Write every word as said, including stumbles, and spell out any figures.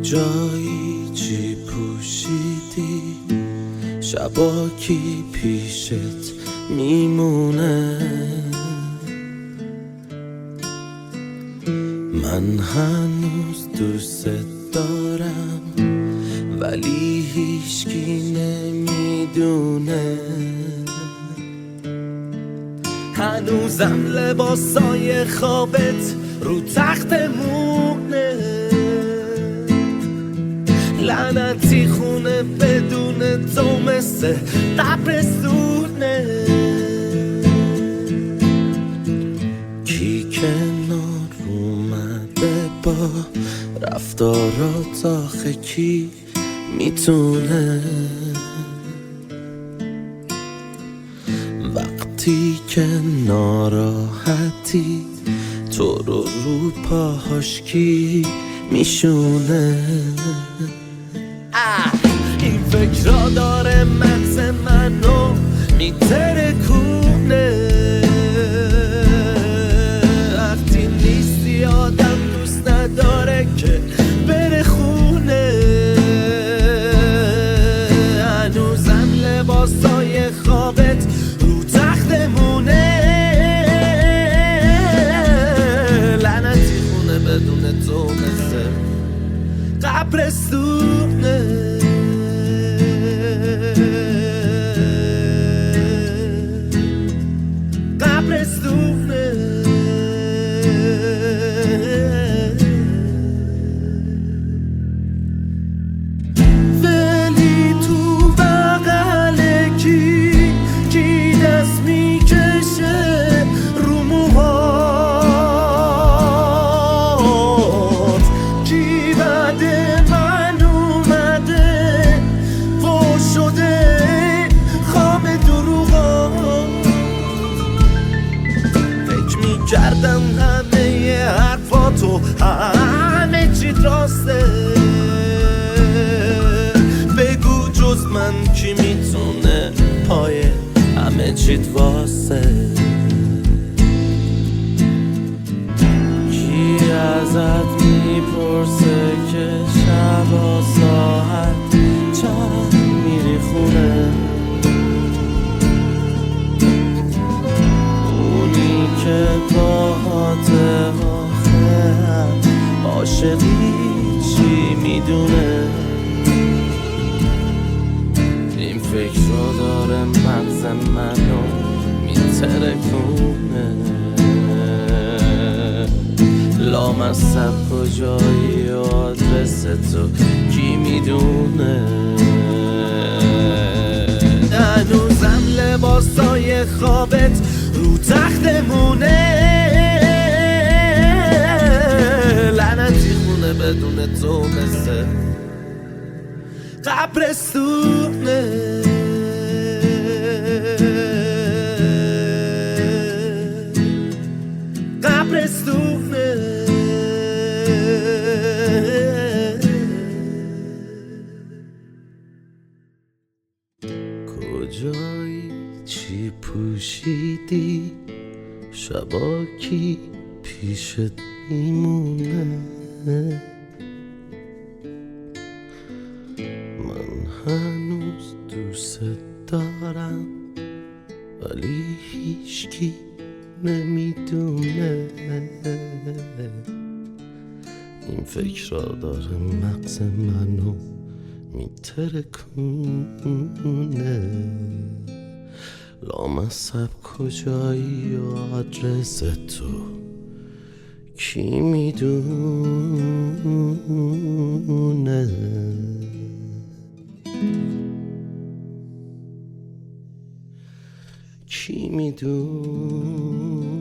کجایی چی پوشیدی شبا کی پیشت میمونه من هنوز دوست دارم ولی هیچکی نمیدونه هنوزم لباسای خوابت رو تختمونه لعنتی خونه بدون تو مثل قبرستونه کی کنار اومده با رفتارات آخه کی میتونه وقتی که ناراحتی تو رو رو پاهاش کی میشونه این فکرها داره مغز منو میترکونه وقتی نیستی آدم دوست نداره که بره خونه هنوزم لباسای خوابت رو تختمونه لعنتی خونه بدون تو مثل قبرستونه قبرستونه ولی تو بغل کی کی دست میکشه رو موهات کی بعد من اومده فوش شده خواب دروغات فکر میکردم همه حرفاتو همه چی راسته بگو جز من کی میتونه پای همه چیت واسه کی ازت میپرسه که شبا ساعت چند میری خونه اونی که باهات آخر عاشقی چی میدونه این فکر رو داره مغز منو میترکونه لامصب کجایی و آدرس تو کی میدونه هنوزم لباسای خوابت رو تختمونه لعنتی خونه بدون تو مثل قبرستونه قبرستونه کجایی چی پوشیدی شبا کی پیشت میمونه من هنوز دوست دارم ولی هیچکی نمیدونه این فکر را داره مغز منو میترکونه لامصب کجایی و آدرس تو کی میدونه کی میدونه